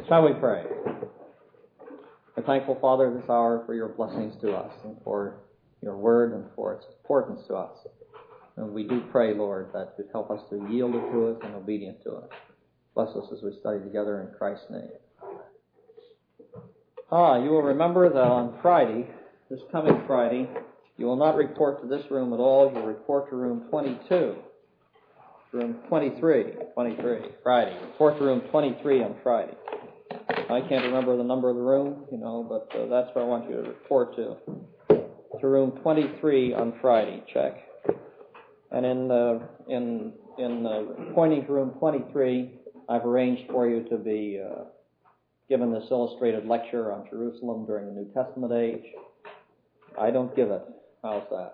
Shall we pray? We're thankful, Father, this hour for your blessings to us and for your word and for its importance to us. And we do pray, Lord, that you'd help us to yield it to it and obedient to it. Bless us as we study together in Christ's name. You will remember that on Friday, this coming Friday, you will not report to this room at all. You'll report to room 22. Room 23, Friday. Report to room 23 on Friday. I can't remember the number of the room, but that's what I want you to report to. To room 23 on Friday. Check. And in pointing to room 23, I've arranged for you to be given this illustrated lecture on Jerusalem during the New Testament age. I don't give it. How's that?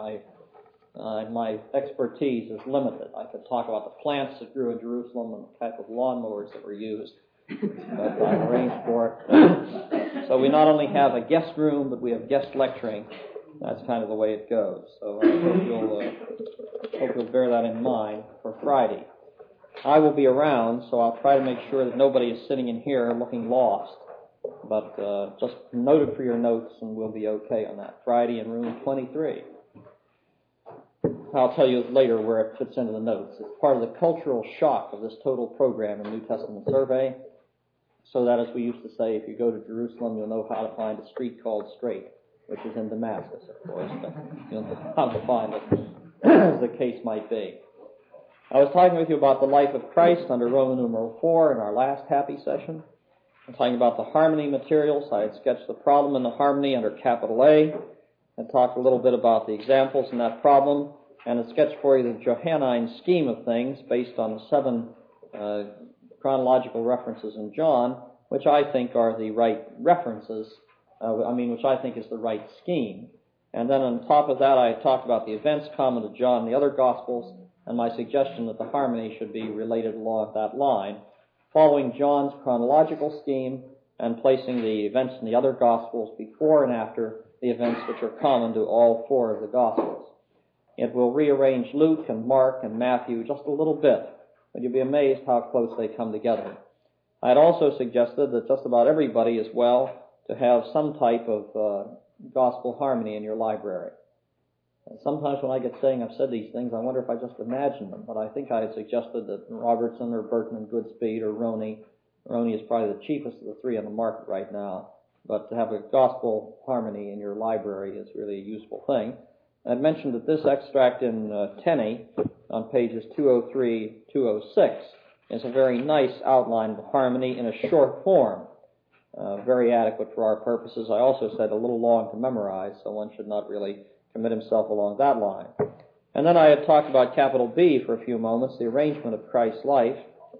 My expertise is limited. I could talk about the plants that grew in Jerusalem and the type of lawnmowers that were used, but I've arranged for it. So we not only have a guest room, but we have guest lecturing. That's kind of the way it goes. So I hope you'll bear that in mind for Friday. I will be around, so I'll try to make sure that nobody is sitting in here looking lost. But just note it for your notes, and we'll be okay on that. Friday in room 23. I'll tell you later where it fits into the notes. It's part of the cultural shock of this total program in New Testament survey, so that, as we used to say, if you go to Jerusalem, you'll know how to find a street called Straight, which is in Damascus, of course, but you'll know how to find it, as the case might be. I was talking with you about the life of Christ under Roman numeral 4 in our last happy session. I'm talking about the harmony materials. I had sketched the problem in the harmony under capital A, and talked a little bit about the examples in that problem, and a sketch for you the Johannine scheme of things based on the 7 chronological references in John, which I think are the right references, which I think is the right scheme. And then on top of that, I talked about the events common to John and the other Gospels, and my suggestion that the harmony should be related along that line, following John's chronological scheme and placing the events in the other Gospels before and after the events which are common to all 4 of the Gospels. It will rearrange Luke and Mark and Matthew just a little bit, but you'll be amazed how close they come together. I had also suggested that just about everybody as well to have some type of gospel harmony in your library. And sometimes when I get saying I've said these things, I wonder if I just imagined them, but I think I had suggested that Robertson or Burton and Goodspeed or Roney is probably the cheapest of the 3 on the market right now, but to have a gospel harmony in your library is really a useful thing. I mentioned that this extract in Tenney on pages 203, 206 is a very nice outline of harmony in a short form, very adequate for our purposes. I also said a little long to memorize, so one should not really commit himself along that line. And then I had talked about capital B for a few moments, the arrangement of Christ's life.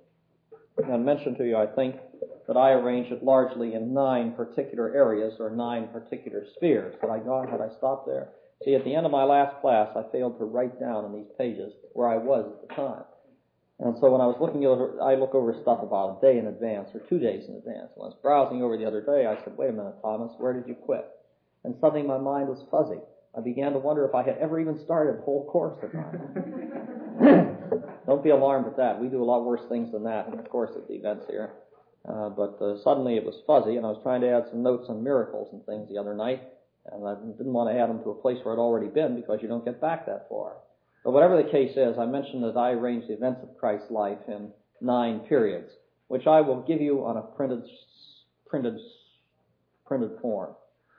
And I mentioned to you, I think, that I arranged it largely in 9 particular areas or 9 particular spheres. Had I stopped there? See, at the end of my last class, I failed to write down in these pages where I was at the time. And so when I was looking over, I look over stuff about a day in advance or 2 days in advance. When I was browsing over the other day, I said, wait a minute, Thomas, where did you quit? And suddenly my mind was fuzzy. I began to wonder if I had ever even started the whole course or not. Don't be alarmed at that. We do a lot worse things than that in the course of the events here. But suddenly it was fuzzy, and I was trying to add some notes on miracles and things the other night, and I didn't want to add them to a place where I'd already been because you don't get back that far. But whatever the case is, I mentioned that I arranged the events of Christ's life in 9 periods, which I will give you on a printed form.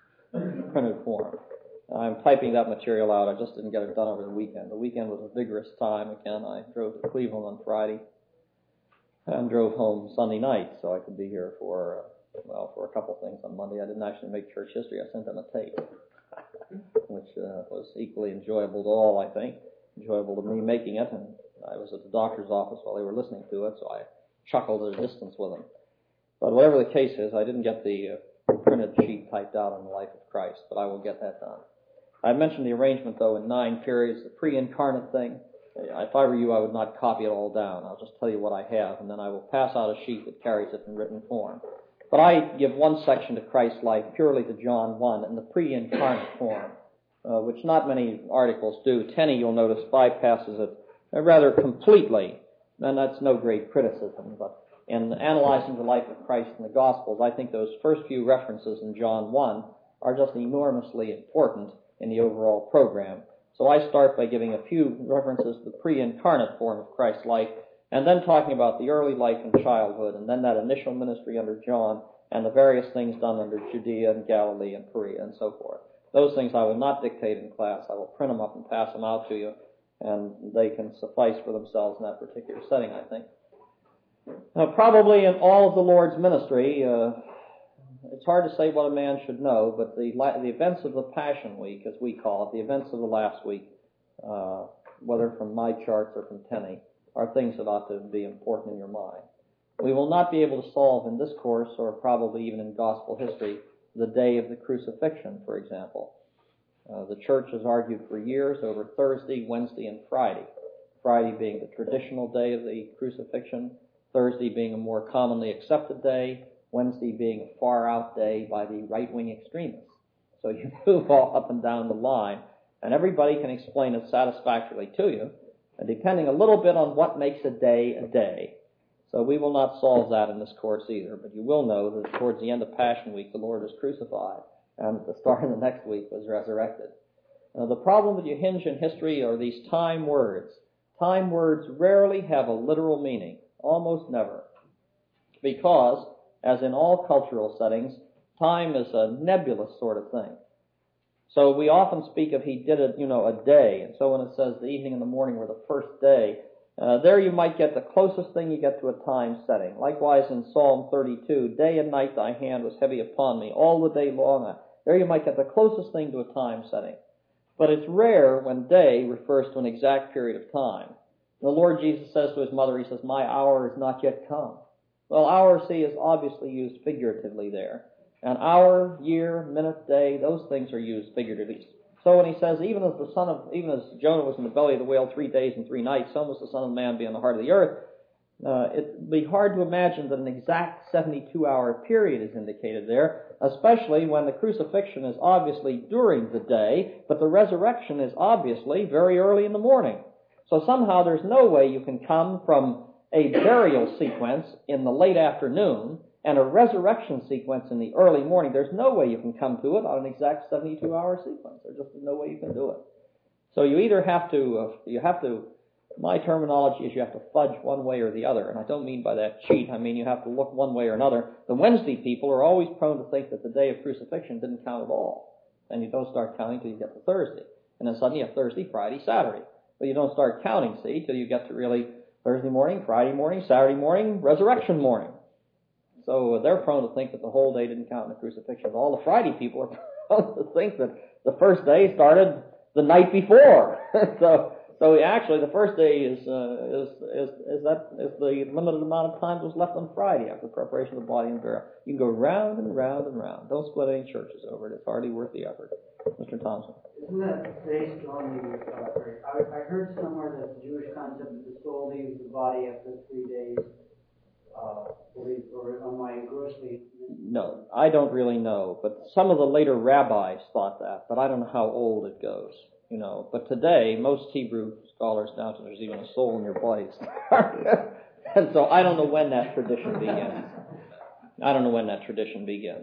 I'm typing that material out. I just didn't get it done over the weekend. The weekend was a vigorous time. Again, I drove to Cleveland on Friday and drove home Sunday night, so I could be here for a couple things on Monday. I didn't actually make church history. I sent them a tape, which was equally enjoyable to all, I think. Enjoyable to me making it, and I was at the doctor's office while they were listening to it, so I chuckled at a distance with them. But whatever the case is, I didn't get the printed sheet typed out on the life of Christ, but I will get that done. I mentioned the arrangement, though, in 9 periods, the pre-incarnate thing. If I were you, I would not copy it all down. I'll just tell you what I have, and then I will pass out a sheet that carries it in written form. But I give one section to Christ's life purely to John 1 in the pre-incarnate form, which not many articles do. Tenney, you'll notice, bypasses it rather completely, and that's no great criticism, but in analyzing the life of Christ in the Gospels, I think those first few references in John 1 are just enormously important in the overall program. So I start by giving a few references to the pre-incarnate form of Christ's life, and then talking about the early life and childhood, and then that initial ministry under John, and the various things done under Judea and Galilee and Perea and so forth. Those things I will not dictate in class. I will print them up and pass them out to you, and they can suffice for themselves in that particular setting, I think. Probably in all of the Lord's ministry, it's hard to say what a man should know, but the events of the Passion Week, as we call it, the events of the last week, whether from my charts or from Tenney, are things that ought to be important in your mind. We will not be able to solve in this course, or probably even in gospel history, the day of the crucifixion, for example. The church has argued for years over Thursday, Wednesday, and Friday. Friday being the traditional day of the crucifixion, Thursday being a more commonly accepted day, Wednesday being a far-out day by the right-wing extremists. So you move all up and down the line, and everybody can explain it satisfactorily to you, and depending a little bit on what makes a day a day. So we will not solve that in this course either, but you will know that towards the end of Passion Week, the Lord was crucified, and at the start of the next week was resurrected. Now, the problem that you hinge in history are these time words. Time words rarely have a literal meaning, almost never, because, as in all cultural settings, time is a nebulous sort of thing. So we often speak of he did it, a day, and so when it says the evening and the morning were the first day, there you might get the closest thing you get to a time setting. Likewise in Psalm 32, day and night thy hand was heavy upon me, all the day long. There you might get the closest thing to a time setting. But it's rare when day refers to an exact period of time. The Lord Jesus says to his mother, he says, my hour is not yet come. Well, hour, see, is obviously used figuratively there. An hour, year, minute, day, those things are used figuratively. So when he says, even as Jonah was in the belly of the whale 3 days and 3 nights, so must the Son of Man be in the heart of the earth, it'd be hard to imagine that an exact 72-hour period is indicated there, especially when the crucifixion is obviously during the day, but the resurrection is obviously very early in the morning. So somehow there's no way you can come from a burial sequence in the late afternoon and a resurrection sequence in the early morning. There's no way you can come to it on an exact 72-hour sequence. There's just no way you can do it. So you either have to, my terminology is you have to fudge one way or the other, and I don't mean by that cheat. I mean you have to look one way or another. The Wednesday people are always prone to think that the day of crucifixion didn't count at all, and you don't start counting till you get to Thursday. And then suddenly you have Thursday, Friday, Saturday. But you don't start counting, see, till you get to really Thursday morning, Friday morning, Saturday morning, resurrection morning. So they're prone to think that the whole day didn't count in the crucifixion. All the Friday people are prone to think that the first day started the night before. So actually, the first day is the limited amount of time that was left on Friday after the preparation of the body and burial. You can go round and round and round. Don't split any churches over it. It's hardly worth the effort. Mr. Thompson. Isn't that based on the, I heard somewhere that the Jewish concept that the soul leaves the body after 3 days, or am I grossly... No, I don't really know, but some of the later rabbis thought that, but I don't know how old it goes, But today, most Hebrew scholars doubt that there's even a soul in your body. And so I don't know when that tradition begins.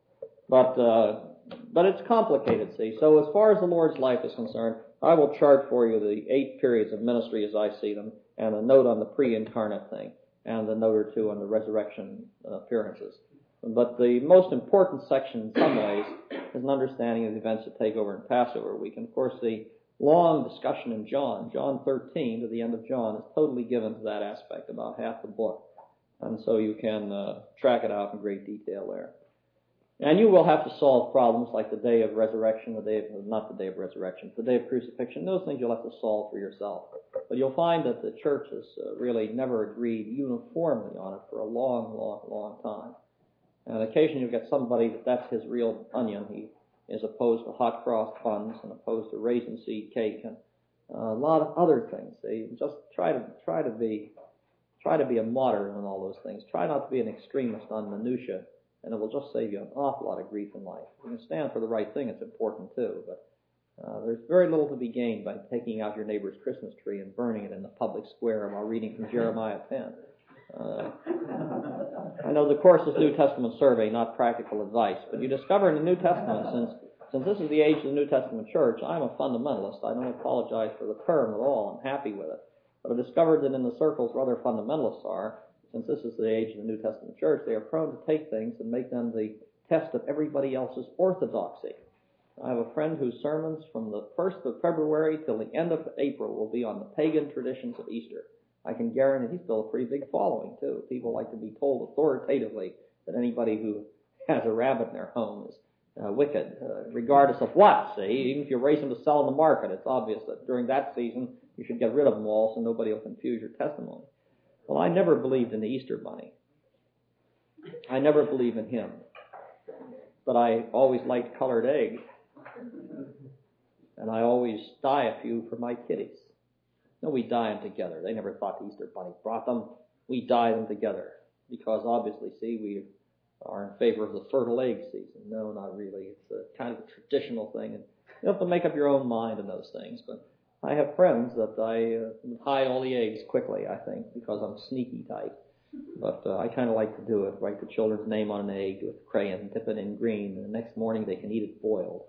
But it's complicated, see. So as far as the Lord's life is concerned, I will chart for you the 8 periods of ministry as I see them, and a note on the pre-incarnate thing, and a note or two on the resurrection appearances. But the most important section in some ways is an understanding of the events that take over in Passover week. And of course the long discussion in John 13 to the end of John, is totally given to that aspect, about half the book. And so you can track it out in great detail there. And you will have to solve problems like the day of resurrection, the day of crucifixion. Those things you'll have to solve for yourself. But you'll find that the church has really never agreed uniformly on it for a long, long, long time. And occasionally you'll get somebody that's his real onion. He is opposed to hot cross buns and opposed to raisin seed cake and a lot of other things. They just try to be a moderate on all those things. Try not to be an extremist on minutiae, and it will just save you an awful lot of grief in life. You can stand for the right thing, it's important too, but there's very little to be gained by taking out your neighbor's Christmas tree and burning it in the public square while reading from Jeremiah 10. I know the course is New Testament survey, not practical advice, but you discover in the New Testament, since this is the age of the New Testament church, I'm a fundamentalist. I don't apologize for the term at all. I'm happy with it. But I've discovered that in the circles where other fundamentalists are, since this is the age of the New Testament church, they are prone to take things and make them the test of everybody else's orthodoxy. I have a friend whose sermons from the 1st of February till the end of April will be on the pagan traditions of Easter. I can guarantee he's still a pretty big following, too. People like to be told authoritatively that anybody who has a rabbit in their home is wicked, regardless of what, see. Even if you raise them to sell in the market, it's obvious that during that season you should get rid of them all so nobody will confuse your testimony. Well, I never believed in the Easter Bunny. I never believed in him. But I always liked colored eggs. And I always dye a few for my kiddies. No, we dye them together. They never thought the Easter Bunny brought them. We dye them together. Because obviously, see, we are in favor of the fertile egg season. No, not really. It's a kind of a traditional thing. And you have to make up your own mind on those things. But I have friends that I hide all the eggs quickly, I think, because I'm sneaky type. But I kind of like to do it. Write the children's name on an egg with crayon, dip it in green, and the next morning they can eat it boiled,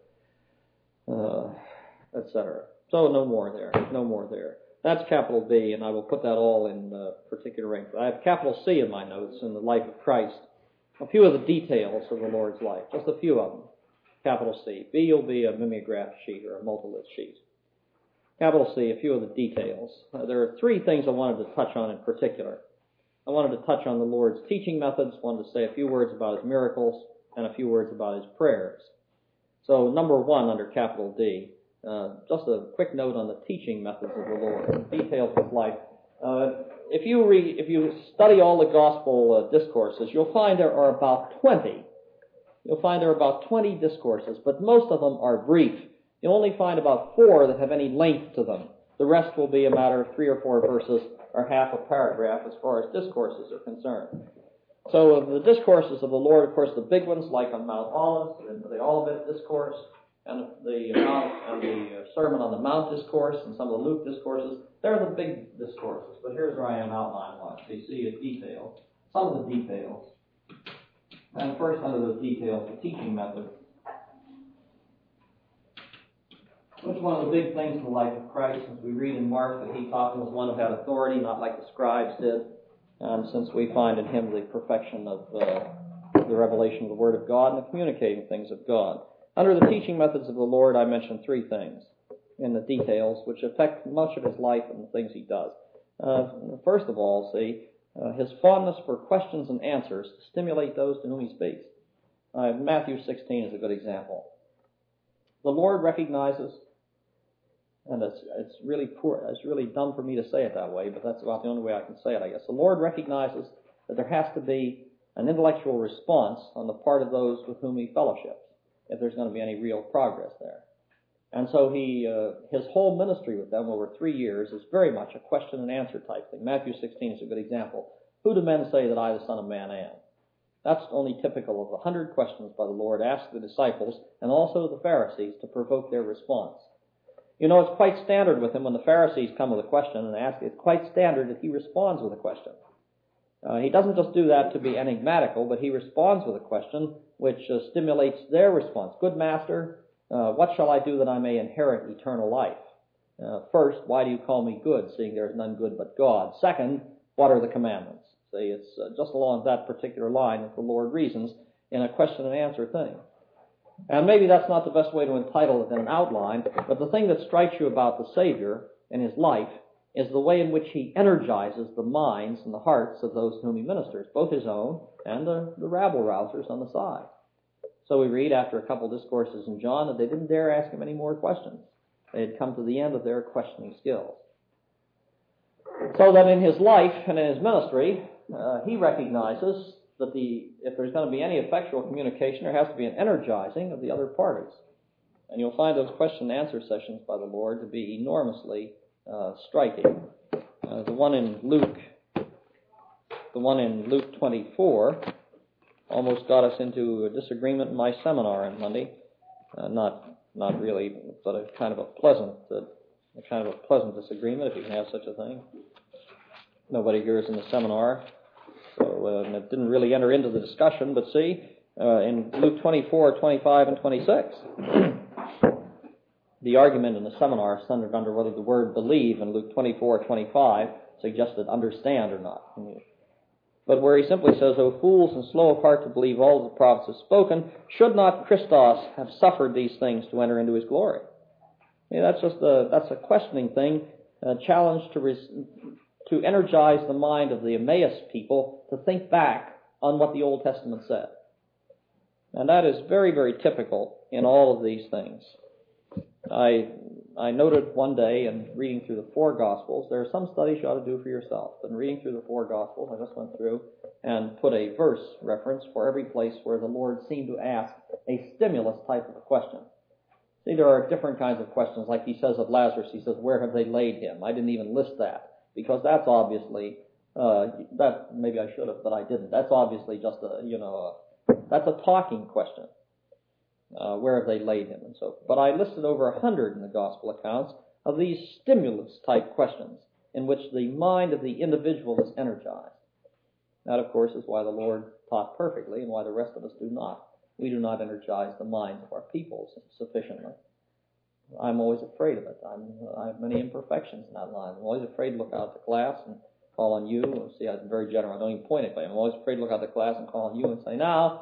etc. So no more there. That's capital B, and I will put that all in particular rank. I have capital C in my notes in the life of Christ. A few of the details of the Lord's life, just a few of them. Capital C. B will be a mimeograph sheet or a multi-list sheet. Capital C, a few of the details. There are three things I wanted to touch on in particular. I wanted to touch on the Lord's teaching methods, wanted to say a few words about his miracles, and a few words about his prayers. So number one under capital D, just a quick note on the teaching methods of the Lord, details of life. If you study all the gospel discourses, you'll find there are about 20. You'll find there are about 20 discourses, but most of them are brief. You'll only find about 4 that have any length to them. The rest will be a matter of 3 or 4 verses or half a paragraph as far as discourses are concerned. So of the discourses of the Lord, of course, the big ones like on Mount Olives and the Olivet Discourse and the Sermon on the Mount Discourse and some of the Luke discourses, they're the big discourses. But here's where I am outline-wise. So you see a detail, some of the details. And first under those details, the teaching method. Which one of the big things in the life of Christ, since we read in Mark that he taught him as one who had authority, not like the scribes did, since we find in him the perfection of the revelation of the Word of God and the communicating things of God. Under the teaching methods of the Lord, I mentioned 3 things in the details which affect much of his life and the things he does. First of all, his fondness for questions and answers to stimulate those to whom he speaks. Matthew 16 is a good example. The Lord recognizes, and it's really poor, it's really dumb for me to say it that way, but that's about the only way I can say it, I guess. The Lord recognizes that there has to be an intellectual response on the part of those with whom he fellowships, if there's going to be any real progress there. And so his whole ministry with them over 3 years is very much a question and answer type thing. Matthew 16 is a good example. Who do men say that I, the Son of Man, am? That's only typical of 100 questions by the Lord asked the disciples and also the Pharisees to provoke their response. You know, it's quite standard with him when the Pharisees come with a question and ask, it's quite standard that he responds with a question. He doesn't just do that to be enigmatical, but he responds with a question which stimulates their response. Good master, what shall I do that I may inherit eternal life? First, why do you call me good, seeing there is none good but God? Second, what are the commandments? See, it's just along that particular line that the Lord reasons in a question and answer thing. And maybe that's not the best way to entitle it in an outline, but the thing that strikes you about the Savior and his life is the way in which he energizes the minds and the hearts of those to whom he ministers, both his own and the rabble-rousers on the side. So we read after a couple discourses in John that they didn't dare ask him any more questions. They had come to the end of their questioning skills. So that in his life and in his ministry, he recognizes that if there's going to be any effectual communication, there has to be an energizing of the other parties. And you'll find those question and answer sessions by the Lord to be enormously striking. The one in Luke 24 almost got us into a disagreement in my seminar on Monday. Not really, but a kind of a pleasant disagreement, if you can have such a thing. Nobody here is in the seminar. So it didn't really enter into the discussion, but see, in Luke 24, 25, and 26, the argument in the seminar centered under whether the word believe in Luke 24, 25 suggested understand or not. But where he simply says, O fools and slow of heart to believe all the prophets have spoken, should not Christos have suffered these things to enter into his glory? That's a questioning thing, a challenge to energize the mind of the Emmaus people to think back on what the Old Testament said. And that is very, very typical in all of these things. I noted one day in reading through the four Gospels, there are some studies you ought to do for yourself. But in reading through the four Gospels, I just went through and put a verse reference for every place where the Lord seemed to ask a stimulus type of a question. See, there are different kinds of questions. Like he says of Lazarus, he says, where have they laid him? I didn't even list that because that's obviously, that maybe I should have, but I didn't. That's obviously just that's a talking question. Where have they laid him and so forth. But I listed over 100 in the gospel accounts of these stimulus-type questions in which the mind of the individual is energized. That, of course, is why the Lord taught perfectly and why the rest of us do not. We do not energize the minds of our people sufficiently. I'm always afraid of it. I have many imperfections in that line. I'm always afraid to look out the class and call on you. See, I'm very general. I don't even point anybody. I'm always afraid to look out the class and call on you and say, now,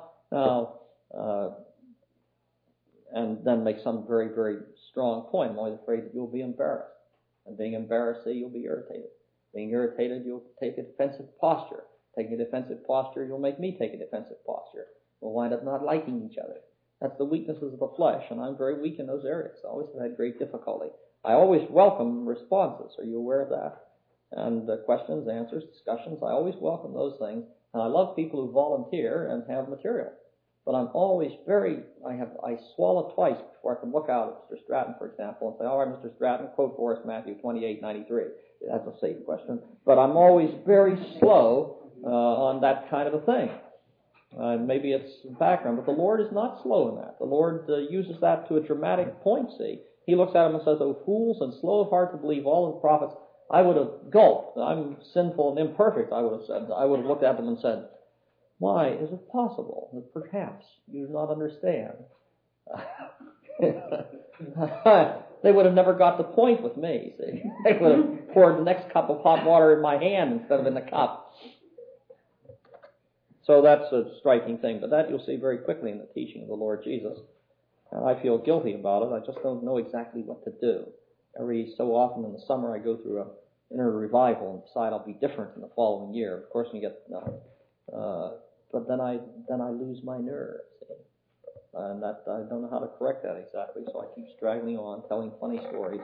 and then make some very, very strong point. I'm always afraid that you'll be embarrassed. And being embarrassed, you'll be irritated. Being irritated, you'll take a defensive posture. Taking a defensive posture, you'll make me take a defensive posture. We'll wind up not liking each other. That's the weaknesses of the flesh, and I'm very weak in those areas. I always have had great difficulty. I always welcome responses. Are you aware of that? And questions, answers, discussions, I always welcome those things. And I love people who volunteer and have material. But I'm always I swallow twice before I can look out at Mr. Stratton, for example, and say, all right, Mr. Stratton, quote for us Matthew 28:93. That's a safe question. But I'm always very slow on that kind of a thing. Maybe it's background, but the Lord is not slow in that. The Lord uses that to a dramatic point, see. He looks at him and says, O fools and slow of heart to believe all of the prophets. I would have gulped. I'm sinful and imperfect, I would have said. I would have looked at them and said, why is it possible that perhaps you do not understand? They would have never got the point with me, see. They would have poured the next cup of hot water in my hand instead of in the cup. So that's a striking thing, but that you'll see very quickly in the teaching of the Lord Jesus. And I feel guilty about it. I just don't know exactly what to do. Every so often in the summer I go through an inner revival and decide I'll be different in the following year. Of course, we get... but then I lose my nerve, see? And that I don't know how to correct that exactly, so I keep straggling on, telling funny stories,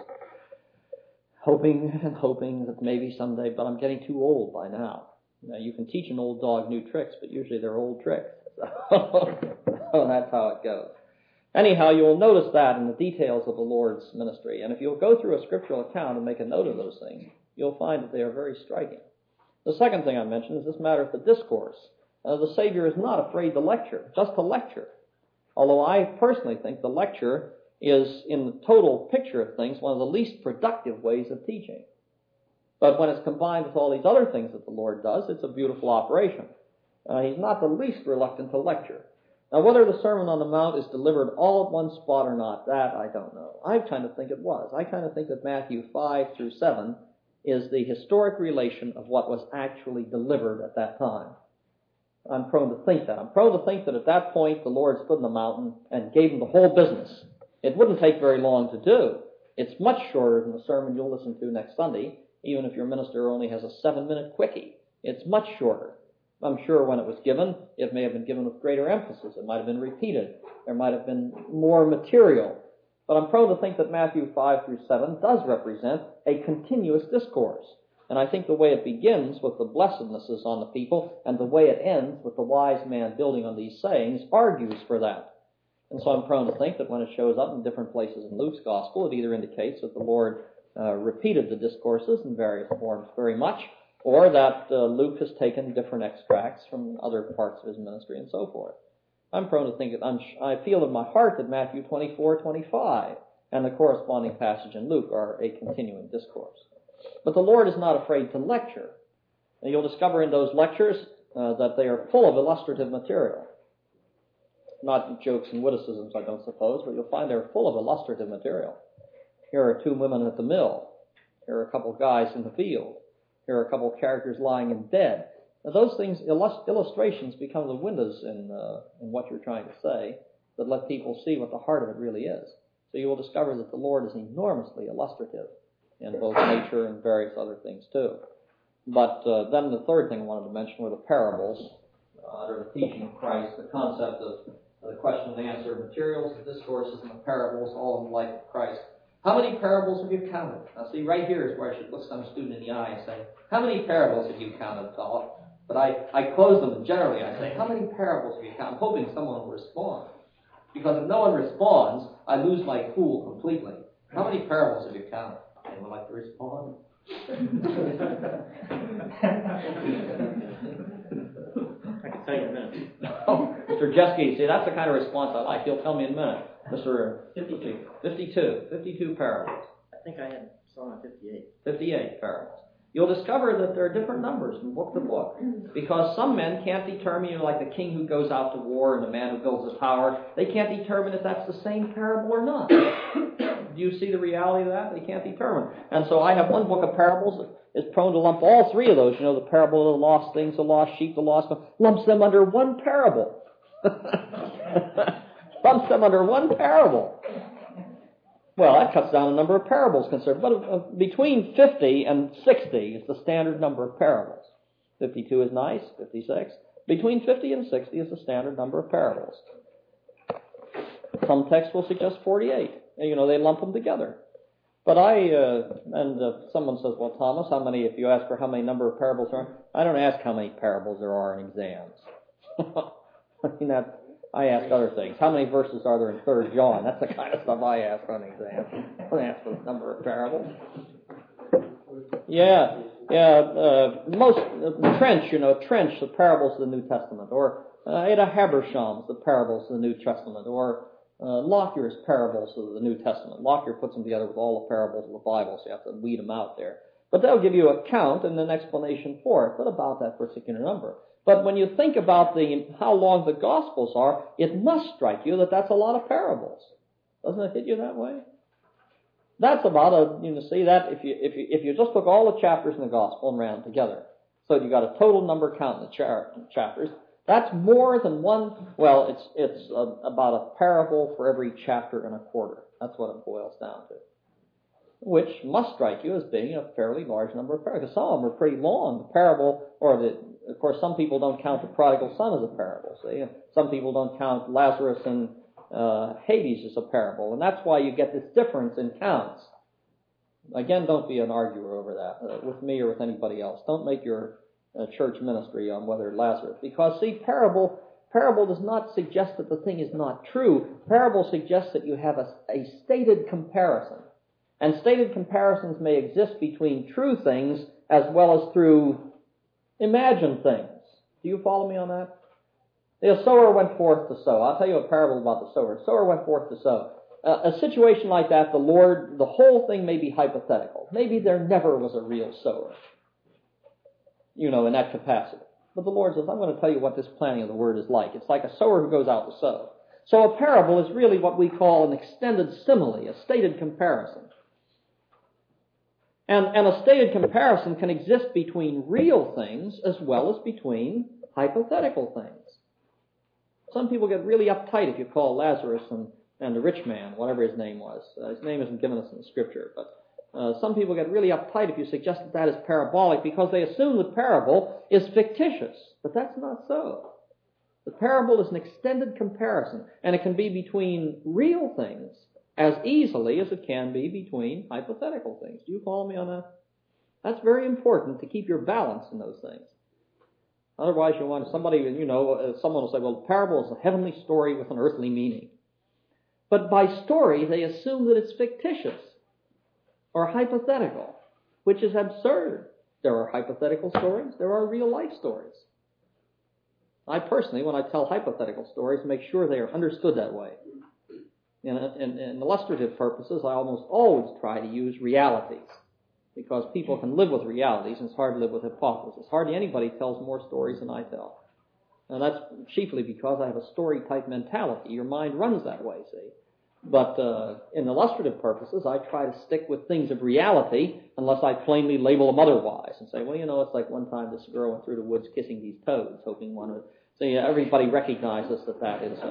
hoping that maybe someday, but I'm getting too old by now. Now, you can teach an old dog new tricks, but usually they're old tricks. So that's how it goes. Anyhow, you'll notice that in the details of the Lord's ministry. And if you'll go through a scriptural account and make a note of those things, you'll find that they are very striking. The second thing I mentioned is this matter of the discourse. The Savior is not afraid to lecture, just to lecture. Although I personally think the lecture is, in the total picture of things, one of the least productive ways of teaching. But when it's combined with all these other things that the Lord does, it's a beautiful operation. He's not the least reluctant to lecture. Now, whether the Sermon on the Mount is delivered all at one spot or not, that I don't know. I kind of think it was. I kind of think that Matthew 5 through 7 is the historic relation of what was actually delivered at that time. I'm prone to think that. I'm prone to think that at that point the Lord stood on the mountain and gave him the whole business. It wouldn't take very long to do. It's much shorter than the sermon you'll listen to next Sunday, even if your minister only has a 7-minute quickie. It's much shorter. I'm sure when it was given, it may have been given with greater emphasis. It might have been repeated. There might have been more material. But I'm prone to think that Matthew 5 through 7 does represent a continuous discourse. And I think the way it begins with the blessednesses on the people and the way it ends with the wise man building on these sayings argues for that. And so I'm prone to think that when it shows up in different places in Luke's gospel, it either indicates that the Lord repeated the discourses in various forms very much, or that Luke has taken different extracts from other parts of his ministry and so forth. I'm prone to think that I feel in my heart that Matthew 24:25 and the corresponding passage in Luke are a continuing discourse. But the Lord is not afraid to lecture. And you'll discover in those lectures that they are full of illustrative material. Not jokes and witticisms, I don't suppose, but you'll find they're full of illustrative material. Here are two women at the mill. Here are a couple of guys in the field. Here are a couple of characters lying in bed. Now, those things, illustrations, become the windows in what you're trying to say that let people see what the heart of it really is. So you will discover that the Lord is enormously illustrative in both nature and various other things too. But then the third thing I wanted to mention were the parables under the teaching of Christ, the concept of the question and answer of materials, the discourses, and the parables, all in the life of Christ. How many parables have you counted? Now see, right here is where I should look some student in the eye and say, how many parables have you counted, Philip? But I close them and generally I say, how many parables have you counted? I'm hoping someone will respond. Because if no one responds, I lose my cool completely. How many parables have you counted? Anyone like to respond? I can tell you in a minute. Oh, Mr. Jeske, see, that's the kind of response I like. He'll tell me in a minute. Mr. 52 parables. I think I had saw 58. 58 parables. You'll discover that there are different numbers from book to book. Because some men can't determine, like the king who goes out to war and the man who builds a tower, they can't determine if that's the same parable or not. Do you see the reality of that? They can't determine. And so I have one book of parables that is prone to lump all three of those. You know, the parable of the lost things, the lost sheep, the lost... lumps them under one parable. Lumps them under one parable. Well, that cuts down the number of parables concerned. But between 50 and 60 is the standard number of parables. 52 is nice, 56. Between 50 and 60 is the standard number of parables. Some texts will suggest 48. You know, they lump them together. But someone says, well, Thomas, how many, if you ask for how many number of parables there are, I don't ask how many parables there are in exams. I ask other things. How many verses are there in 3 John? That's the kind of stuff I ask on exams. I don't ask for the number of parables. Trench, the parables of the New Testament, or Ada Habershams, the parables of the New Testament, or Lockyer's parables of the New Testament. Lockyer puts them together with all the parables of the Bible, so you have to weed them out there. But they'll give you a count and an explanation for it, but about that particular number. But when you think about how long the Gospels are, it must strike you that that's a lot of parables. Doesn't it hit you that way? That's about see that if you just took all the chapters in the Gospel and ran them together, so you got a total number count in the chapters. That's more than one. Well, it's about a parable for every chapter and a quarter. That's what it boils down to. Which must strike you as being a fairly large number of parables. Because some of them are pretty long. The parable, of course, some people don't count the prodigal son as a parable. See, some people don't count Lazarus and Hades as a parable, and that's why you get this difference in counts. Again, don't be an arguer over that with me or with anybody else. Don't make your church ministry on whether Lazarus, because see, parable does not suggest that the thing is not true. Parable suggests that you have a stated comparison. And stated comparisons may exist between true things as well as through imagined things. Do you follow me on that? The sower went forth to sow. I'll tell you a parable about the sower. The sower went forth to sow. A situation like that, the whole thing may be hypothetical. Maybe there never was a real sower, in that capacity. But the Lord says, I'm going to tell you what this planting of the word is like. It's like a sower who goes out to sow. So a parable is really what we call an extended simile, a stated comparison. And a stated comparison can exist between real things as well as between hypothetical things. Some people get really uptight if you call Lazarus and the rich man, whatever his name was. His name isn't given us in the Scripture, but some people get really uptight if you suggest that is parabolic because they assume the parable is fictitious. But that's not so. The parable is an extended comparison, and it can be between real things as easily as it can be between hypothetical things. Do you follow me on that? That's very important to keep your balance in those things. Otherwise, you want someone will say, well, the parable is a heavenly story with an earthly meaning. But by story, they assume that it's fictitious or hypothetical, which is absurd. There are hypothetical stories. There are real-life stories. I personally, when I tell hypothetical stories, make sure they are understood that way. In illustrative purposes, I almost always try to use realities because people can live with realities, and it's hard to live with hypothesis. Hardly anybody tells more stories than I tell. And that's chiefly because I have a story-type mentality. Your mind runs that way, see? But in illustrative purposes, I try to stick with things of reality unless I plainly label them otherwise and say, well, it's like one time this girl went through the woods kissing these toads, hoping one would. So everybody recognizes that is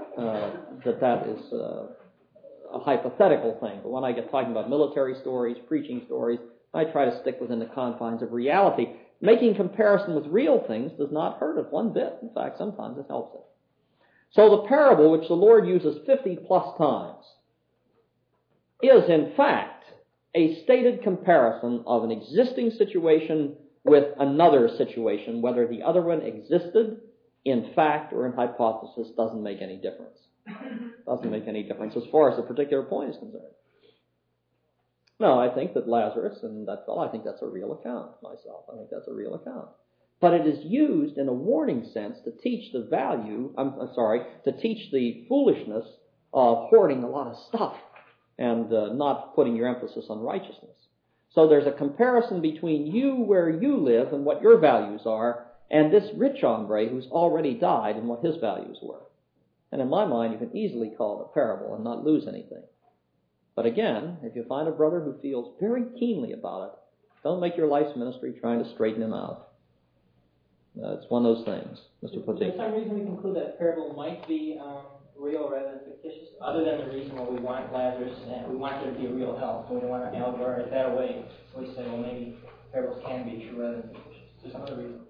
a hypothetical thing. But when I get talking about military stories, preaching stories, I try to stick within the confines of reality. Making comparison with real things does not hurt it one bit. In fact, sometimes it helps it. So the parable, which the Lord uses 50-plus times, is in fact a stated comparison of an existing situation with another situation. Whether the other one existed in fact or in hypothesis doesn't make any difference. Doesn't make any difference as far as the particular point is concerned. No, I think that Lazarus and that fellow, I think that's a real account myself. I think that's a real account. But it is used in a warning sense to teach the to teach the foolishness of hoarding a lot of stuff and not putting your emphasis on righteousness. So there's a comparison between you where you live and what your values are, and this rich hombre who's already died and what his values were. And in my mind, you can easily call it a parable and not lose anything. But again, if you find a brother who feels very keenly about it, don't make your life's ministry trying to straighten him out. It's one of those things, Mr. Putte. Is there some reason we conclude that parable might be real rather than fictitious, other than the reason why we want Lazarus and we want there to be a real hell, so we don't want to allegorize that away. So we say, well, maybe parables can be true rather than fictitious. Is there some other reason?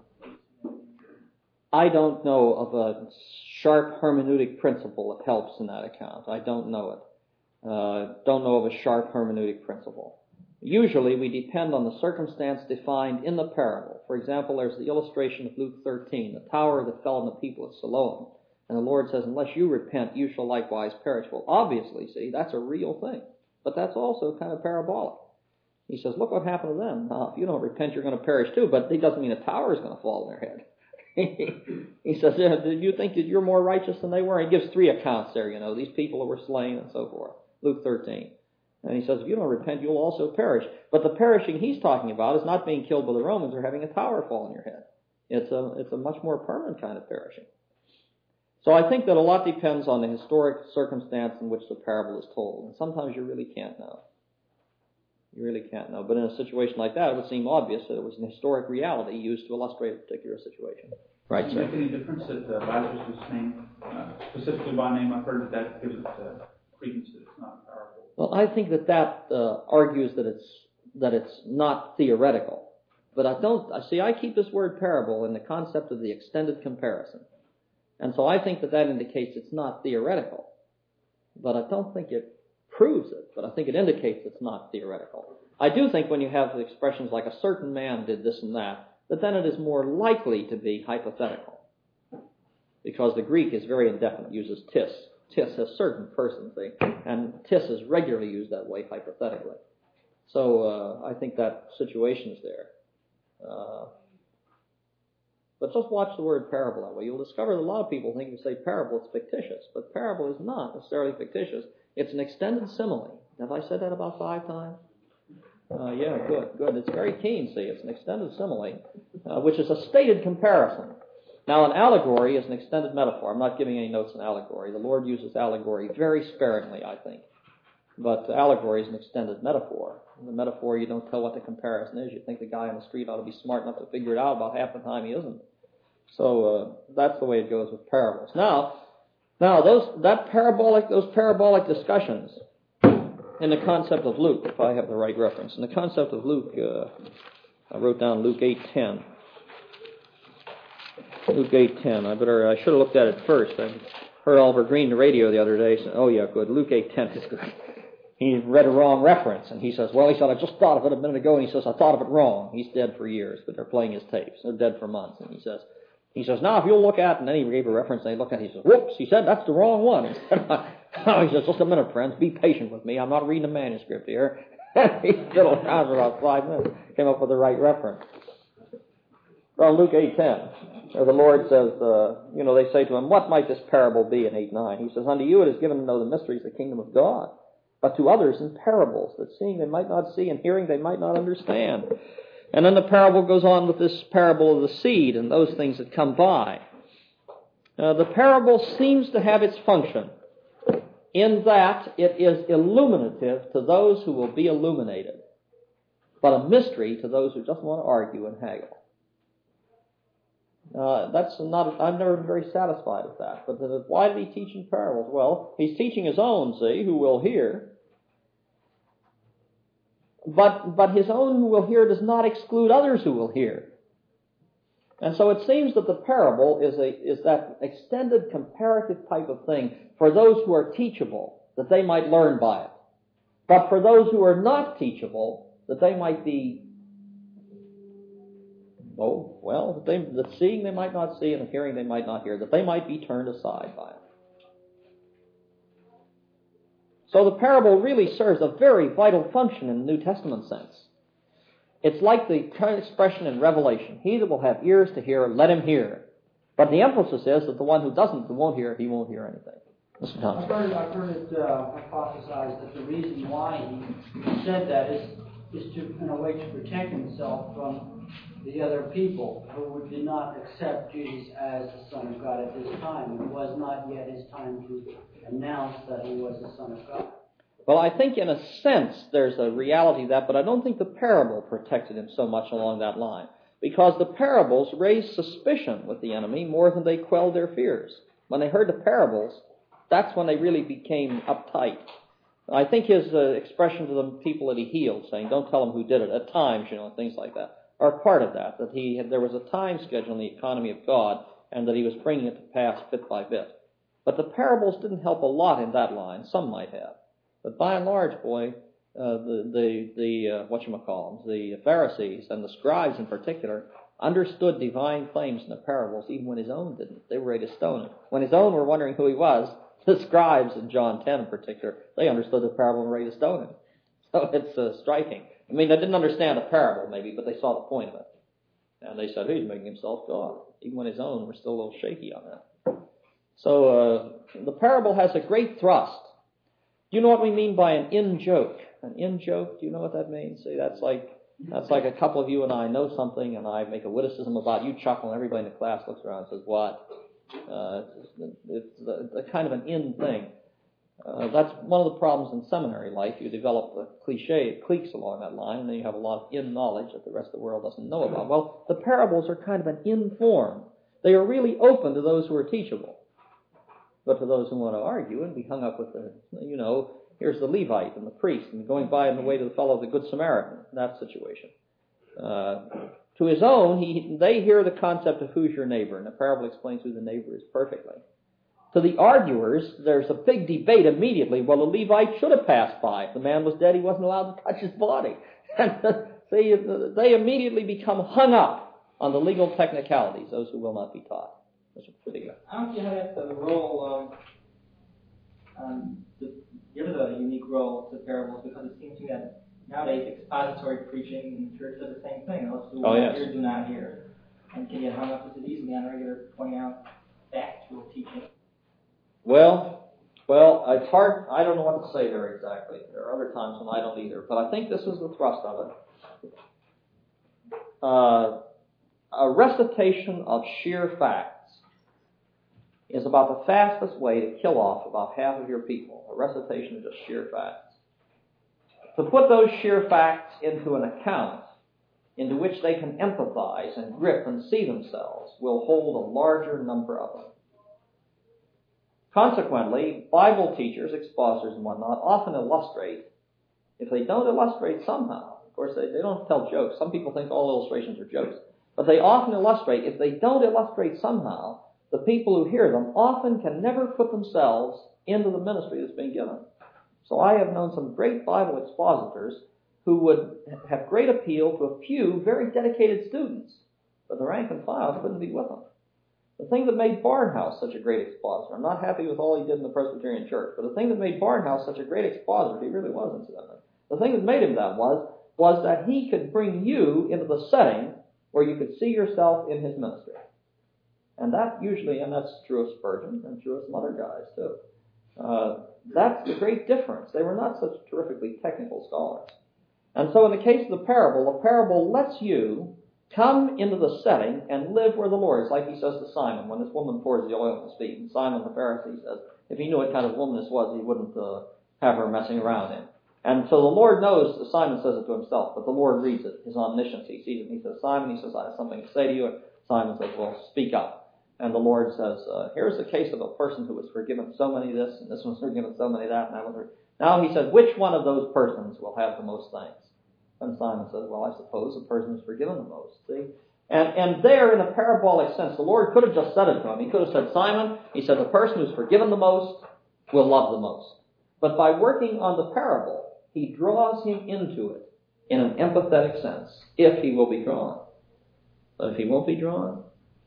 I don't know of a sharp hermeneutic principle that helps in that account. I don't know it. Don't know of a sharp hermeneutic principle. Usually we depend on the circumstance defined in the parable. For example, there's the illustration of Luke 13, the tower that fell on the people of Siloam. And the Lord says, unless you repent, you shall likewise perish. Well, obviously, see, that's a real thing. But that's also kind of parabolic. He says, look what happened to them. Now, if you don't repent, you're going to perish too. But it doesn't mean a tower is going to fall on their head. He says, do you think that you're more righteous than they were? He gives three accounts there, these people who were slain and so forth. Luke 13. And he says, if you don't repent, you'll also perish. But the perishing he's talking about is not being killed by the Romans or having a tower fall on your head. It's a much more permanent kind of perishing. So I think that a lot depends on the historic circumstance in which the parable is told. And sometimes you really can't know. You really can't know. But in a situation like that, it would seem obvious that it was an historic reality used to illustrate a particular situation. Right, sir. Does it make any difference that Lazarus was named specifically by name? I've heard that gives it credence that it's not a parable. Well, I think that argues that it's not theoretical. But I keep this word parable in the concept of the extended comparison. And so I think that indicates it's not theoretical. But I don't think it proves it, but I think it indicates it's not theoretical. I do think when you have expressions like a certain man did this and that then it is more likely to be hypothetical. Because the Greek is very indefinite, uses tis. Tis has certain persons, and tis is regularly used that way hypothetically. So I think that situation is there. But just watch the word parable that way. You'll discover that a lot of people think if you say parable, it's fictitious. But parable is not necessarily fictitious. It's an extended simile. Have I said that about 5 times? Yeah, good. It's very keen, see. It's an extended simile, which is a stated comparison. Now, an allegory is an extended metaphor. I'm not giving any notes on allegory. The Lord uses allegory very sparingly, I think. But allegory is an extended metaphor. In the metaphor, you don't tell what the comparison is. You think the guy on the street ought to be smart enough to figure it out. About half the time he isn't. So that's the way it goes with parables. Now those parabolic discussions in the concept of Luke, if I have the right reference. In the concept of Luke, I wrote down Luke 8:10. Luke 8:10. I should have looked at it first. I heard Oliver Green on the radio the other day say, oh yeah, good. Luke 8:10 is good. He read a wrong reference, and he says, I just thought of it a minute ago, and he says, I thought of it wrong. He's dead for years, but they're playing his tapes. They're dead for months, and he says, now if you'll look at, and then he gave a reference, and they looked at it, he says, whoops, he said, that's the wrong one. He says, just a minute, friends, be patient with me. I'm not reading a manuscript here. He fiddled around for about 5 minutes, came up with the right reference. Well, Luke 8:10, where the Lord says, they say to him, what might this parable be in 8:9? He says, unto you it is given to know the mysteries of the kingdom of God. but to others in parables, that seeing they might not see and hearing they might not understand. And then the parable goes on with this parable of the seed and those things that come by. The parable seems to have its function in that it is illuminative to those who will be illuminated, but a mystery to those who just want to argue and haggle. I'm never been very satisfied with that. But why did he teach in parables? Well, he's teaching his own, see, who will hear. But his own who will hear does not exclude others who will hear. And so it seems that the parable is that extended comparative type of thing for those who are teachable, that they might learn by it. But for those who are not teachable, that they might be, that seeing they might not see and hearing they might not hear, that they might be turned aside by it. So the parable really serves a very vital function in the New Testament sense. It's like the current expression in Revelation, he that will have ears to hear, let him hear. But the emphasis is that the one who won't hear, he won't hear anything. Mr. Thompson. I've heard it hypothesized that the reason why he said that is to, in a way, to protect himself from the other people who did not accept Jesus as the Son of God at this time. It was not yet his time to announce that he was the Son of God. Well, I think in a sense there's a reality of that, but I don't think the parable protected him so much along that line, because the parables raised suspicion with the enemy more than they quelled their fears. When they heard the parables, that's when they really became uptight. I think his expression to the people that he healed, saying, don't tell them who did it, at times, things like that, are part of that there was a time schedule in the economy of God, and that he was bringing it to pass bit by bit. But the parables didn't help a lot in that line. Some might have. But by and large, the Pharisees and the scribes in particular understood divine claims in the parables even when his own didn't. They were ready to stone him. When his own were wondering who he was, the scribes in John 10 in particular, they understood the parable and were ready to stone him. So it's striking. I mean, they didn't understand the parable maybe, but they saw the point of it. And they said, he's making himself God. Even when his own were still a little shaky on that. So the parable has a great thrust. Do you know what we mean by an in-joke? An in-joke, do you know what that means? See, that's like a couple of you and I know something, and I make a witticism about you chuckle, and everybody in the class looks around and says, what? It's a kind of an in thing. That's one of the problems in seminary life. You develop the cliques along that line, and then you have a lot of in knowledge that the rest of the world doesn't know about. Well, the parables are kind of an in form. They are really open to those who are teachable. But to those who want to argue and be hung up with here's the Levite and the priest and going by on the way to the fellow, the Good Samaritan, that situation. To his own, they hear the concept of who's your neighbor, and the parable explains who the neighbor is perfectly. To the arguers, there's a big debate immediately. Well, the Levite should have passed by. If the man was dead, he wasn't allowed to touch his body. And see, they immediately become hung up on the legal technicalities, those who will not be taught. I don't see how that's the role given a unique role to parables, because it seems to me that nowadays expository preaching in the church does the same thing. Those who hear do not hear, and can get hung up with it easily on regular pointing out factual teaching. Well, it's hard. I don't know what to say there exactly. There are other times when I don't either, but I think this is the thrust of it. A recitation of sheer facts is about the fastest way to kill off about half of your people. A recitation of just sheer facts. To put those sheer facts into an account into which they can empathize and grip and see themselves will hold a larger number of them. Consequently, Bible teachers, expositors and whatnot, often illustrate. If they don't illustrate somehow, of course they don't tell jokes. Some people think all illustrations are jokes. But they often illustrate. If they don't illustrate somehow, the people who hear them often can never put themselves into the ministry that's being given. So I have known some great Bible expositors who would have great appeal to a few very dedicated students, but the rank and file couldn't be with them. The thing that made Barnhouse such a great expositor, I'm not happy with all he did in the Presbyterian Church, but the thing that made Barnhouse such a great expositor, he really was, incidentally, the thing that made him that was that he could bring you into the setting where you could see yourself in his ministry. And that's true of Spurgeon and true of some other guys too. That's the great difference. They were not such terrifically technical scholars. And so in the case of the parable lets you come into the setting and live where the Lord is, like he says to Simon when this woman pours the oil on his feet. And Simon the Pharisee says, if he knew what kind of woman this was, he wouldn't have her messing around him. And so the Lord knows, Simon says it to himself, but the Lord reads it, his omniscience. He sees it, and he says, Simon, he says, I have something to say to you. And Simon says, well, speak up. And the Lord says, here's the case of a person who was forgiven so many this, and this one's forgiven so many that, and that was. Now he said, which one of those persons will have the most thanks? And Simon says, well, I suppose the person who's forgiven the most. See? And there, in a parabolic sense, the Lord could have just said it to him. He could have said, Simon, he said, the person who's forgiven the most will love the most. But by working on the parable, he draws him into it in an empathetic sense, if he will be drawn. But if he won't be drawn,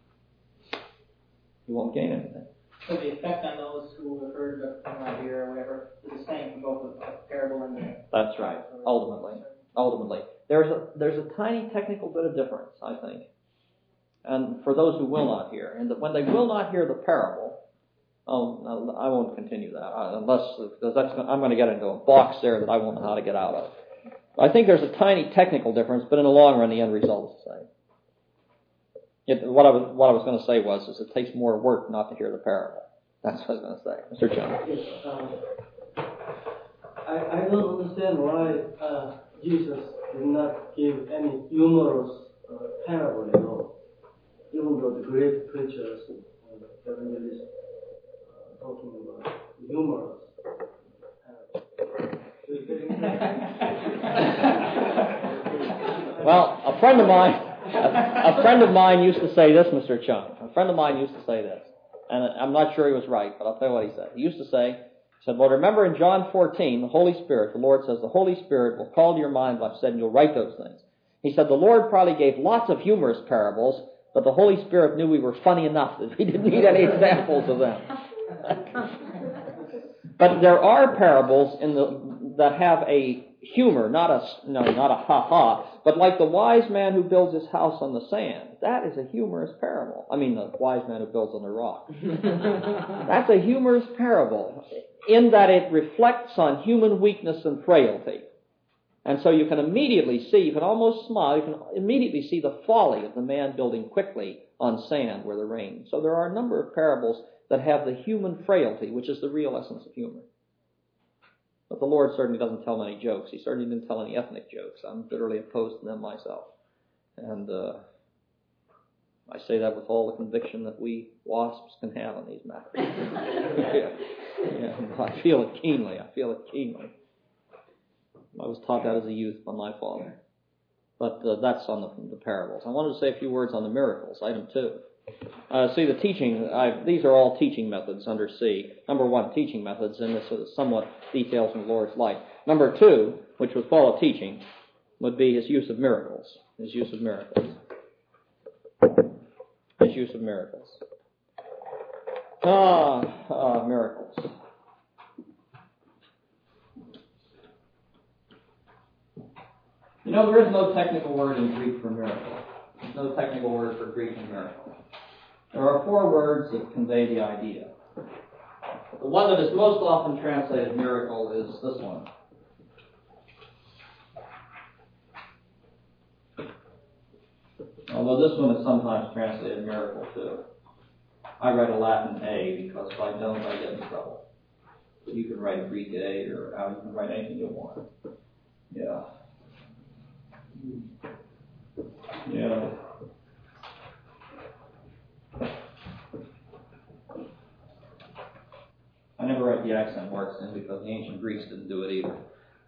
he won't gain anything. So the effect on those who have heard the idea or whatever is the same for both the parable and the... That's right, ultimately. There's a tiny technical bit of difference, I think. And for those who will not hear, and that when they will not hear the parable, I won't continue that, I'm going to get into a box there that I won't know how to get out of. I think there's a tiny technical difference, but in the long run, the end result is the same. What I was going to say was it takes more work not to hear the parable. That's what I was going to say. Mr. John. Yes, I don't understand why Jesus did not give any humorous parable at all, even though the great preachers, evangelists, talking about humorous parable. Well, a friend of mine used to say this, Mr. Chung. A friend of mine used to say this, and I'm not sure he was right, but I'll tell you what he said. He used to say, well, remember in John 14, the Holy Spirit, the Lord says, the Holy Spirit will call to your mind what I've said, and you'll write those things. He said, the Lord probably gave lots of humorous parables, but the Holy Spirit knew we were funny enough that we didn't need any examples of them. But there are parables that have a humor, not a ha-ha, but like the wise man who builds his house on the sand. That is a humorous parable. I mean, the wise man who builds on the rock. That's a humorous parable in that it reflects on human weakness and frailty. And so you can immediately see, you can almost smile, you can immediately see the folly of the man building quickly on sand where the rain. So there are a number of parables that have the human frailty, which is the real essence of humor. But the Lord certainly doesn't tell many jokes. He certainly didn't tell any ethnic jokes. I'm bitterly opposed to them myself. And I say that with all the conviction that we WASPs can have on these matters. Yeah, I feel it keenly. I was taught that as a youth by my father. But that's on the parables. I wanted to say a few words on the miracles, item 2. See, the teaching, these are all teaching methods under C. Number 1, teaching methods, and this is somewhat details from the Lord's life. Number 2, which would follow teaching, would be his use of miracles. Miracles. You know, there is no technical word in Greek for miracle. There's no technical word for Greek in miracle. There are 4 words that convey the idea. The one that is most often translated miracle is this one. Although this one is sometimes translated miracle too. I write a Latin A because if I don't, I get in trouble. But you can write Greek A or you can write anything you want. Yeah. I never write the accent marks in because the ancient Greeks didn't do it either.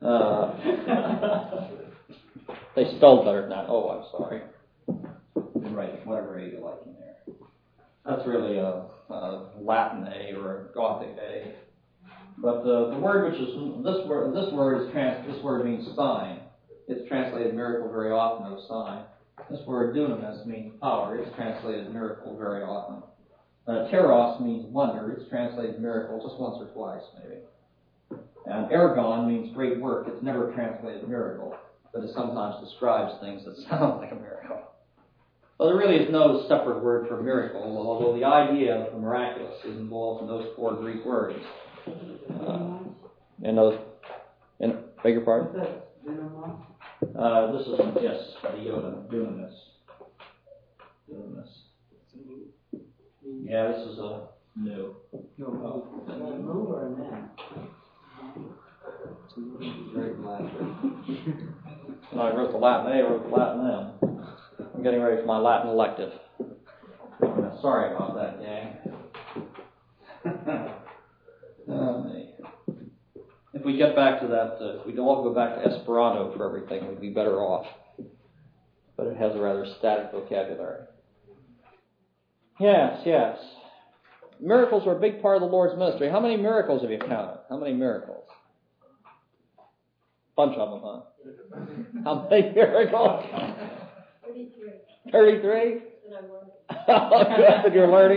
They spelled better than that. Oh, I'm sorry. You can write whatever A you like in there. That's really a Latin A or a Gothic A. But the word which is this word means sign. It's translated miracle very often as sign. This word dunamis means power. It's translated miracle very often. Teros means wonder. It's translated miracle just once or twice, maybe. And ergon means great work. It's never translated miracle, but it sometimes describes things that sound like a miracle. Well, there really is no separate word for miracle, although the idea of the miraculous is involved in those 4 Greek words. In those, beg your pardon? What's that? Venomous? This is, yes, Dunamis. Yeah, this is a new. No, a move or a man? No, I wrote the Latin A, I wrote the Latin M. I'm getting ready for my Latin elective. Sorry about that, gang. If we get back to that, if we all go back to Esperanto for everything, we'd be better off. But it has a rather static vocabulary. Yes. Miracles are a big part of the Lord's ministry. How many miracles have you counted? How many miracles? Bunch of them, huh? How many miracles? 33. 33? Oh, good, you're learning.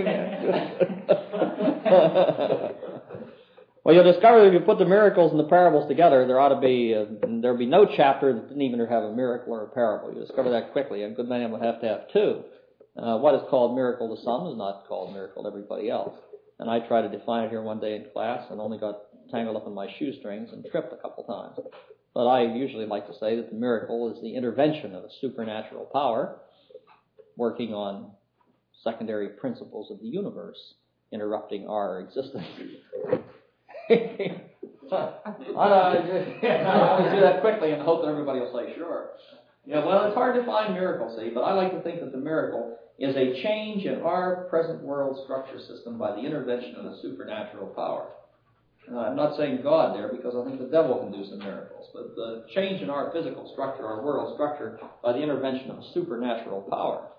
Well, you'll discover that if you put the miracles and the parables together, there'll be no chapter that didn't even have a miracle or a parable. You'll discover that quickly. A good man would have to have two. What is called miracle to some is not called miracle to everybody else. And I tried to define it here one day in class and only got tangled up in my shoestrings and tripped a couple times. But I usually like to say that the miracle is the intervention of a supernatural power working on secondary principles of the universe, interrupting our existence. I always do that quickly and hope that everybody will say, sure. Yeah, well, it's hard to define miracle, see, but I like to think that the miracle is a change in our present world structure system by the intervention of a supernatural power. I'm not saying God there because I think the devil can do some miracles, but the change in our physical structure, our world structure, by the intervention of a supernatural power.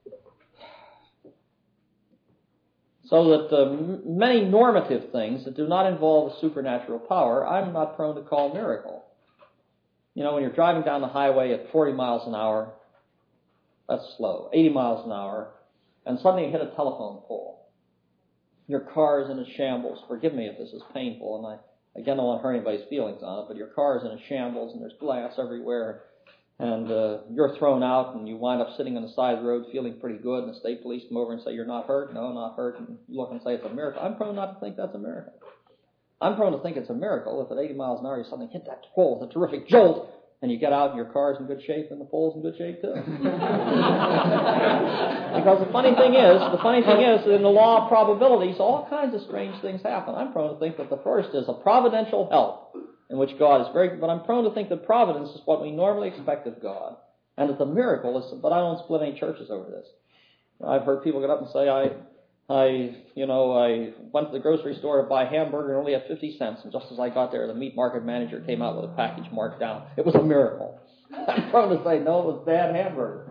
So that many normative things that do not involve a supernatural power, I'm not prone to call miracle. You know, when you're driving down the highway at 40 miles an hour, that's slow, 80 miles an hour, and suddenly you hit a telephone pole. Your car is in a shambles. Forgive me if this is painful, and I, again, don't want to hurt anybody's feelings on it, but your car is in a shambles, and there's glass everywhere, and you're thrown out, and you wind up sitting on the side of the road feeling pretty good, and the state police come over and say, you're not hurt? No, not hurt. And you look and say it's a miracle. I'm prone not to think that's a miracle. I'm prone to think it's a miracle if at 80 miles an hour you suddenly hit that pole with a terrific jolt, and you get out and your car's in good shape and the pole's in good shape too. Because the funny thing is, in the law of probabilities, all kinds of strange things happen. I'm prone to think that the first is a providential help, in which God is but I'm prone to think that providence is what we normally expect of God, and that the miracle is, but I don't split any churches over this. I've heard people get up and say, I went to the grocery store to buy a hamburger and only had 50 cents, and just as I got there, the meat market manager came out with a package marked down. It was a miracle. I'm prone to say, no, it was a bad hamburger.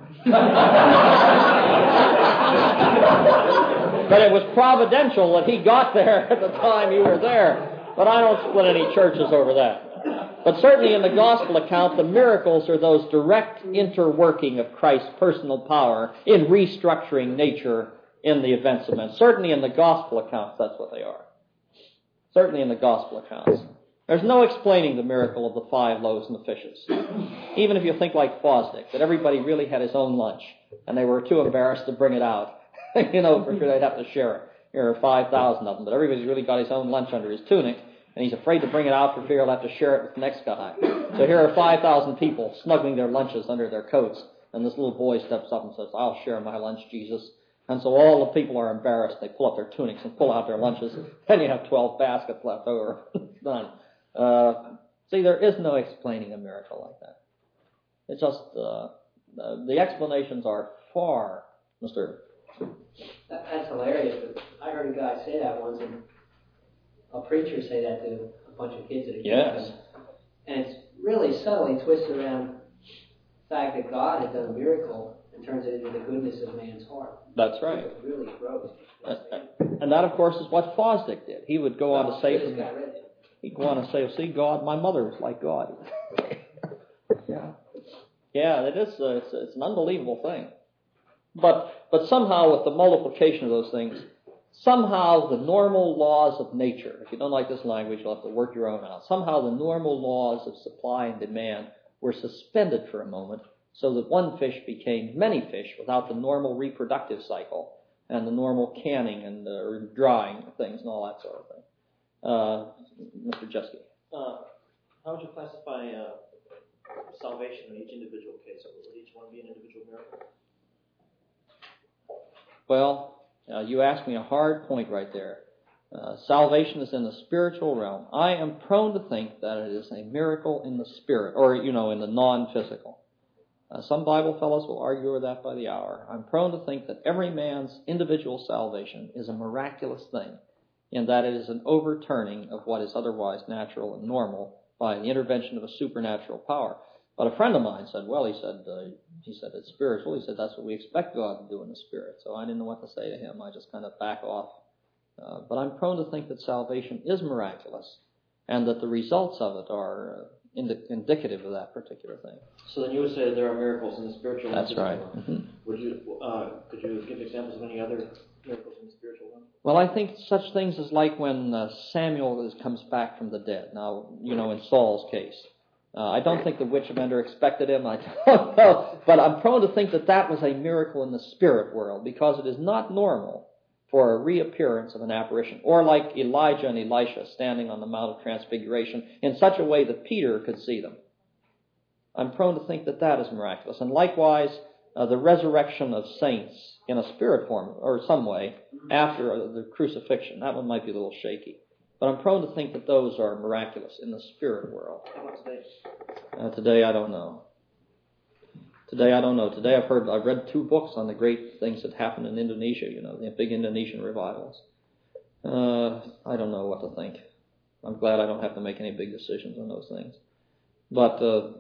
But it was providential that he got there at the time you were there. But I don't split any churches over that. But certainly in the gospel account, the miracles are those direct interworking of Christ's personal power in restructuring nature in the events of men. Certainly in the gospel accounts, that's what they are. Certainly in the gospel accounts. There's no explaining the miracle of the 5 loaves and the fishes. Even if you think like Fosdick, that everybody really had his own lunch, and they were too embarrassed to bring it out. For sure they'd have to share it. Here are 5,000 of them, but everybody's really got his own lunch under his tunic, and he's afraid to bring it out for fear he'll have to share it with the next guy. So here are 5,000 people snuggling their lunches under their coats, and this little boy steps up and says, I'll share my lunch, Jesus. And so all the people are embarrassed. They pull up their tunics and pull out their lunches. Then you have 12 baskets left over. It's done. See, there is no explaining a miracle like that. It's just, the explanations are far, Mr. That's hilarious, but I heard a guy say that once, and a preacher say that to a bunch of kids at a Yes. camp. And it's really subtly twisted around the fact that God has done a miracle and turns it into the goodness of man's heart. That's right. It's really gross. And that, of course, is what Fosdick did. He would go on to say, he'd go on to say, see, God, my mother was like God. Yeah, it is. It's an unbelievable thing. But somehow, with the multiplication of those things, somehow the normal laws of nature, if you don't like this language, you'll have to work your own out. Somehow the normal laws of supply and demand were suspended for a moment, so that one fish became many fish without the normal reproductive cycle and the normal canning and drying of things and all that sort of thing. Mr. Jeske. How would you classify salvation in each individual case? Would each one be an individual miracle? Well, you asked me a hard point right there. Salvation is in the spiritual realm. I am prone to think that it is a miracle in the spirit, or, in the non-physical. Some Bible fellows will argue over that by the hour. I'm prone to think that every man's individual salvation is a miraculous thing, in that it is an overturning of what is otherwise natural and normal by the intervention of a supernatural power. But a friend of mine said, he said it's spiritual. He said that's what we expect God to do in the spirit. So I didn't know what to say to him. I just kind of back off. But I'm prone to think that salvation is miraculous, and that the results of it are indicative of that particular thing. So then you would say that there are miracles in the spiritual realm. That's right. Mm-hmm. Could you give examples of any other miracles in the spiritual realm? Well, I think such things as like when Samuel comes back from the dead. Now, in Saul's case. I don't think the witch of Endor expected him. I don't know. But I'm prone to think that that was a miracle in the spirit world, because it is not normal for a reappearance of an apparition, or like Elijah and Elisha standing on the Mount of Transfiguration in such a way that Peter could see them. I'm prone to think that that is miraculous. And likewise, the resurrection of saints in a spirit form, or some way, after the crucifixion. That one might be a little shaky. But I'm prone to think that those are miraculous in the spirit world. How about today? Today, I don't know. Today, I've read 2 books on the great things that happened in Indonesia, the big Indonesian revivals. I don't know what to think. I'm glad I don't have to make any big decisions on those things. But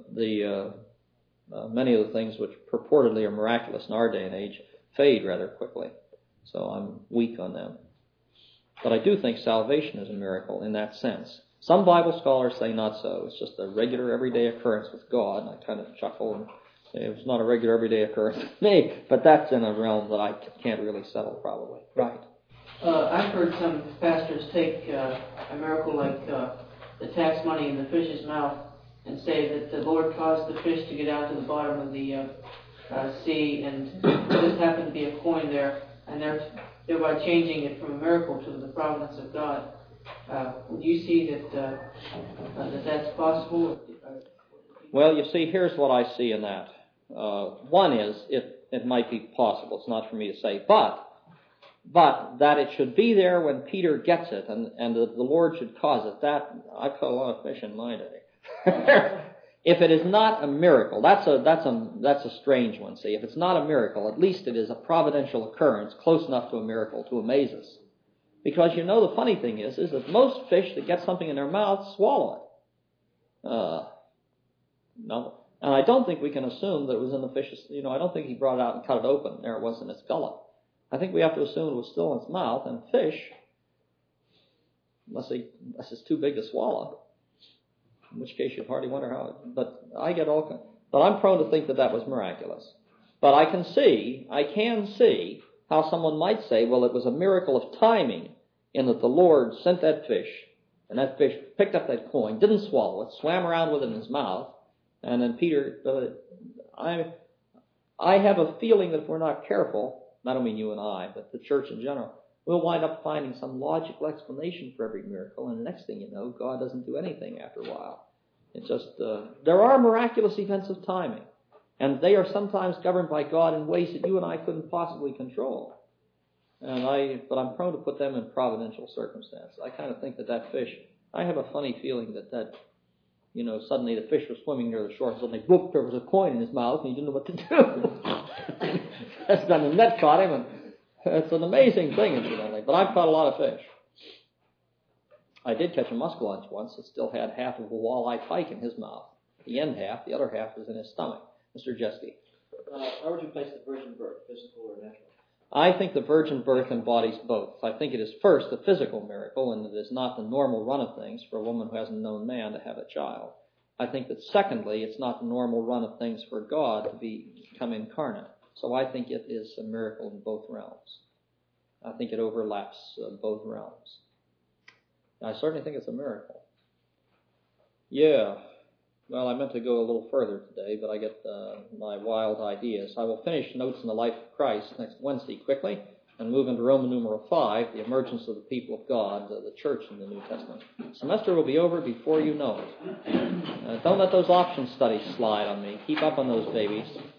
many of the things which purportedly are miraculous in our day and age fade rather quickly. So I'm weak on them. But I do think salvation is a miracle in that sense. Some Bible scholars say not so. It's just a regular everyday occurrence with God. And I kind of chuckle and say it's not a regular everyday occurrence with me, but that's in a realm that I can't really settle probably. Right. I've heard some pastors take a miracle like the tax money in the fish's mouth and say that the Lord caused the fish to get out to the bottom of the sea, and there just happened to be a coin there, and thereby changing it from a miracle to the providence of God. Do you see that that's possible? Well, you see, here's what I see in that. One is, it might be possible. It's not for me to say, but that it should be there when Peter gets it, and that the Lord should cause it. That I've caught a lot of fish in my day. If it is not a miracle, that's a strange one. See, if it's not a miracle, at least it is a providential occurrence close enough to a miracle to amaze us. Because the funny thing is that most fish that get something in their mouth swallow it. No, and I don't think we can assume that it was in the fish's. I don't think he brought it out and cut it open. There it was in its gullet. I think we have to assume it was still in its mouth, and fish, unless it's too big to swallow, in which case you'd hardly wonder how. But I'm prone to think that was miraculous. But I can see how someone might say, well, it was a miracle of timing, in that the Lord sent that fish, and that fish picked up that coin, didn't swallow it, swam around with it in his mouth, and then Peter. I have a feeling that if we're not careful, I don't mean you and I, but the church in general, we'll wind up finding some logical explanation for every miracle, and the next thing you know, God doesn't do anything after a while. It's just, there are miraculous events of timing, and they are sometimes governed by God in ways that you and I couldn't possibly control. But I'm prone to put them in providential circumstance. I kind of think that fish, I have a funny feeling that suddenly the fish was swimming near the shore, and suddenly, whoop, there was a coin in his mouth, and he didn't know what to do. That's done, the net caught him, and it's an amazing thing, incidentally. But I've caught a lot of fish. I did catch a muskellunge once that still had half of a walleye pike in his mouth. The end half, the other half was in his stomach. Mr. Jeske. Where would you place the virgin birth, physical or natural? I think the virgin birth embodies both. I think it is first a physical miracle, and it is not the normal run of things for a woman who hasn't known man to have a child. I think that secondly, it's not the normal run of things for God to become incarnate. So I think it is a miracle in both realms. I think it overlaps both realms. I certainly think it's a miracle. Yeah. Well, I meant to go a little further today, but I get my wild ideas. I will finish Notes in the Life of Christ next Wednesday quickly, and move into Roman numeral 5, the emergence of the people of God, the church in the New Testament. Semester will be over before you know it. Don't let those option studies slide on me. Keep up on those babies.